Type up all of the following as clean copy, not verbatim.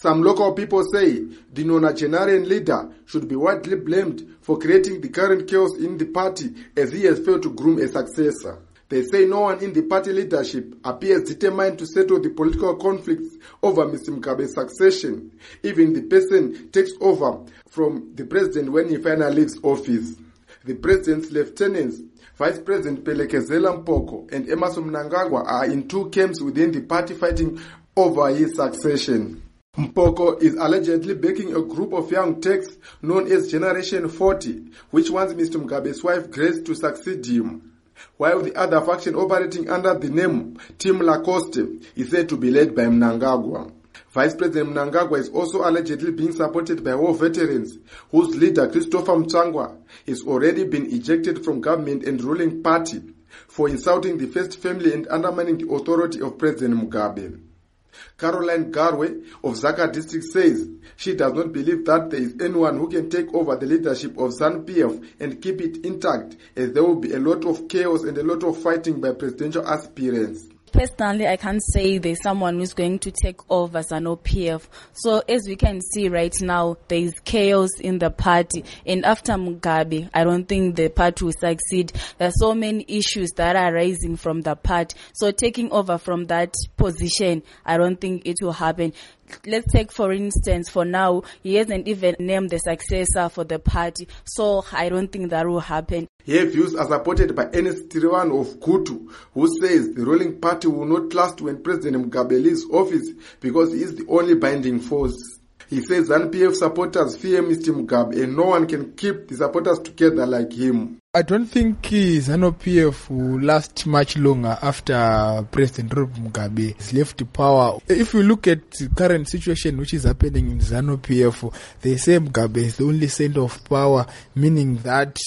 Some local people say the nonagenarian leader should be widely blamed for creating the current chaos in the party as he has failed to groom a successor. They say no one in the party leadership appears determined to settle the political conflicts over Mr. Mugabe's succession. Even the person takes over from the president when he finally leaves office. The president's lieutenants, Vice President Phelekezela Mpoko and Emmerson Mnangagwa, are in two camps within the party fighting over his succession. Mpoko is allegedly backing a group of young Turks known as Generation 40, which wants Mr. Mugabe's wife Grace to succeed him, while the other faction operating under the name Team Lacoste is said to be led by Mnangagwa. Vice President Mnangagwa is also allegedly being supported by war veterans, whose leader Christopher Mtsangwa has already been ejected from government and ruling party for insulting the first family and undermining the authority of President Mugabe. Caroline Garwe of Zaka district says she does not believe that there is anyone who can take over the leadership of ZANU-PF and keep it intact, as there will be a lot of chaos and a lot of fighting by presidential aspirants. Personally, I can't say there's someone who's going to take over ZANU-PF. So as we can see right now, there is chaos in the party. And after Mugabe, I don't think the party will succeed. There are so many issues that are rising from the party. So taking over from that position, I don't think it will happen. Let's take, for instance, for now, he hasn't even named the successor for the party. So I don't think that will happen. Her views are supported by Ernest Tiriwan of Kutu, who says the ruling party will not last when President Mugabe leaves office because he is the only binding force. He says ZANU-PF supporters fear Mr. Mugabe and no one can keep the supporters together like him. I don't think ZANU-PF will last much longer after President Robert Mugabe has left power. If you look at the current situation which is happening in ZANU-PF, they say Mugabe is the only center of power, meaning that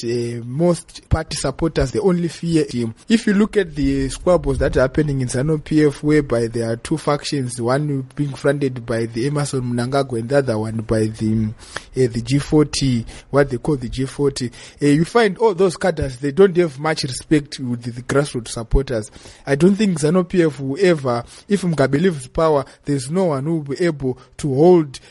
most party supporters, they only fear him. If you look at the squabbles that are happening in ZANU-PF, whereby there are two factions, one being fronted by the Emmerson Mnangagwa and the other one by the G40, what they call the G40, you find all those cadres, they don't have much respect with the grassroots supporters. I don't think ZANU-PF will ever, if Mugabe leaves power, there's no one who will be able to hold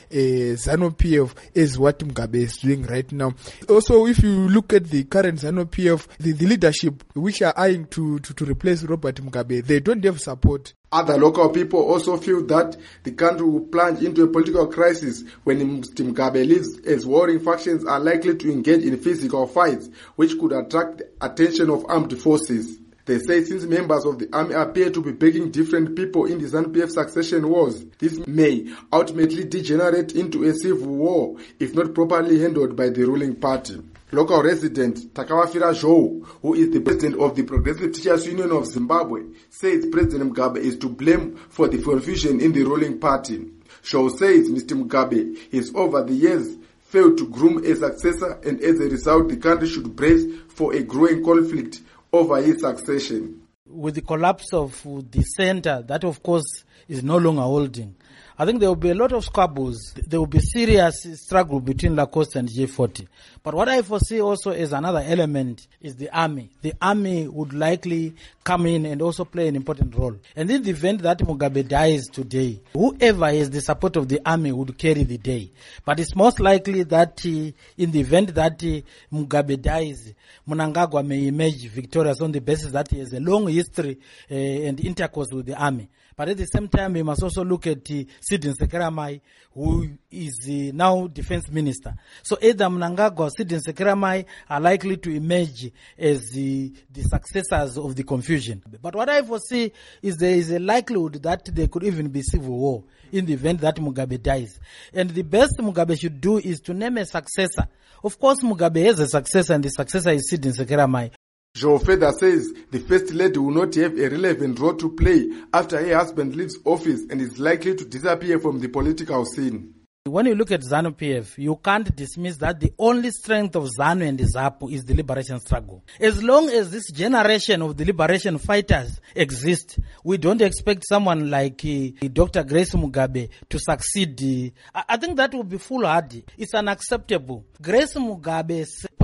ZANU-PF as what Mugabe is doing right now. Also, if you look at the current ZANU-PF, the leadership which are eyeing to replace Robert Mugabe, they don't have support. Other local people also feel that the country will plunge into a political crisis when Mr. Mugabe leaves, as warring factions are likely to engage in physical fights, which could attract the attention of armed forces. They say since members of the army appear to be backing different people in the ZANU-PF succession wars, this may ultimately degenerate into a civil war if not properly handled by the ruling party. Local resident Takawafira Zhou, who is the president of the Progressive Teachers Union of Zimbabwe, says President Mugabe is to blame for the confusion in the ruling party. Zhou says Mr. Mugabe has over the years failed to groom a successor, and as a result the country should brace for a growing conflict over his succession. With the collapse of the center, that of course is no longer holding, I think there will be a lot of squabbles. There will be serious struggle between Lacoste and G40. But what I foresee also as another element is the army. The army would likely come in and also play an important role. And in the event that Mugabe dies today, whoever has the support of the army would carry the day. But it's most likely that in the event that Mugabe dies, Mnangagwa may emerge victorious on the basis that he has a long history and intercourse with the army. But at the same time, we must also look at Sidney Sekeramai, who is now defense minister. So either Mnangagwa or Sidney Sekeramai are likely to emerge as the successors of the confusion. But what I foresee is there is a likelihood that there could even be civil war in the event that Mugabe dies. And the best Mugabe should do is to name a successor. Of course, Mugabe has a successor, and the successor is Sidney Sekeramai. Joe Feda says the First Lady will not have a relevant role to play after her husband leaves office and is likely to disappear from the political scene. When you look at ZANU-PF, you can't dismiss that the only strength of ZANU and the ZAPU is the liberation struggle. As long as this generation of the liberation fighters exist, we don't expect someone like Dr. Grace Mugabe to succeed. I think that would be foolhardy. It's unacceptable. Grace Mugabe's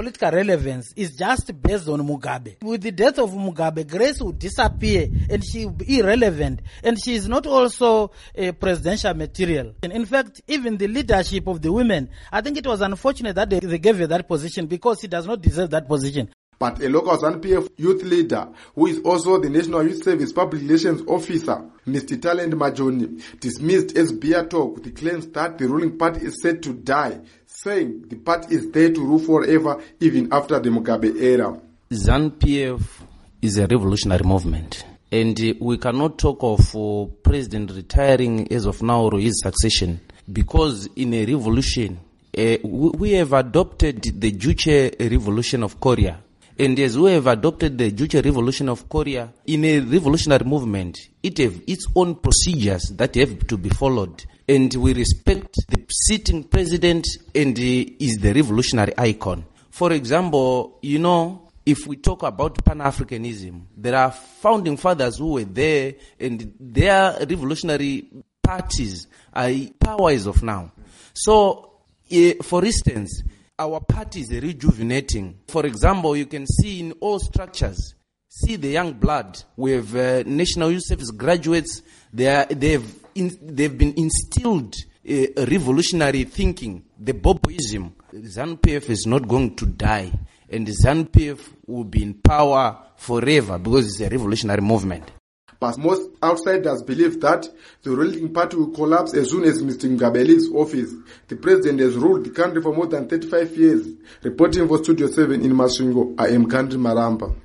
political relevance is just based on Mugabe. With the death of Mugabe, Grace will disappear and she will be irrelevant. And she is not also a presidential material. And in fact, even the leadership of the women, I think it was unfortunate that they gave her that position because she does not deserve that position. But a local ZANU-PF youth leader, who is also the National Youth Service Public Relations Officer, Mr. Talent Majoni, dismissed SBR talk with the claims that the ruling party is set to die, saying the party is there to rule forever even after the Mugabe era. ZANU-PF is a revolutionary movement. And we cannot talk of president retiring as of now or his succession, because in a revolution, we have adopted the Juche Revolution of Korea. And as we have adopted the Juche Revolution of Korea, in a revolutionary movement, it has its own procedures that have to be followed. And we respect the sitting president, and he is the revolutionary icon. For example, if we talk about Pan-Africanism, there are founding fathers who were there, and their revolutionary parties are powers of now. So, for instance, our party is rejuvenating. For example, you can see in all structures, see the young blood. We have National Youth Service graduates. They've been instilled a revolutionary thinking, the Boboism. ZANU-PF is not going to die, and ZANU-PF will be in power forever because it's a revolutionary movement. But most outsiders believe that the ruling party will collapse as soon as Mr. Mugabe leaves office. The president has ruled the country for more than 35 years. Reporting for Studio 7 in Masvingo, I am Kandri Maramba.